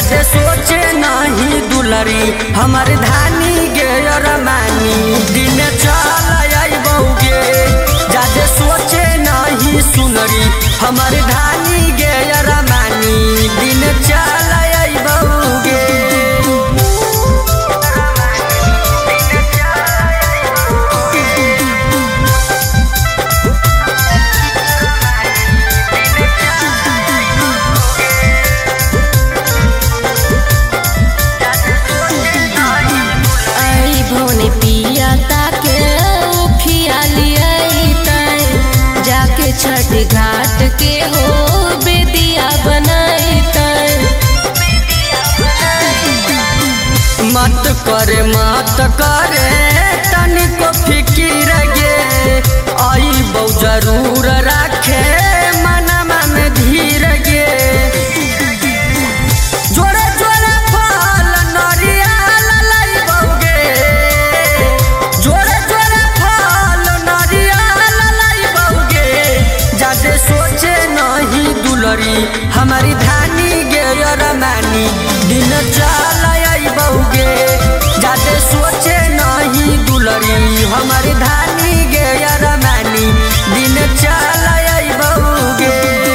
जादे सोचे नहीं दुलरी हमार धानी गे रमानी दिन चल आइबौगे जादे सोचे नहीं सुनरी हमार धानी गे रमानी दिन चल आइबौगे। पिया ताके उखिया जाके छठ घाट के हो बेदिया बनाई मत करे तनिको फिकिर गे आई बहु जरूर रखे मनमा में धीर गे जोड़े जोड़े फल नरियल लाइबौगे जोड़े जोड़े फल नरियल लाइबौगे जादे सोचे नहीं दुलरी हमारी धानी गे रमानी दिन चल आइबौगे जादे सोचे नहीं दुलरी हमारी धानी गे रमानी दिन चल आइबौगे।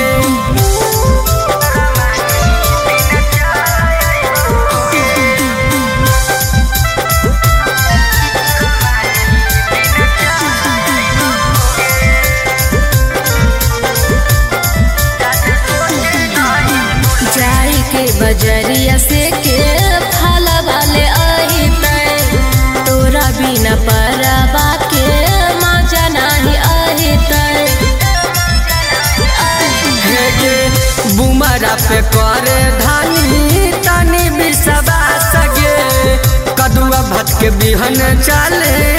जाई के बजरिया से के फल वाले आई तोरा बिना परबा के मजा नहीं आई बुमरा पे करे धानी तनी बिसवा सगे कदुआ भट के बिहन चले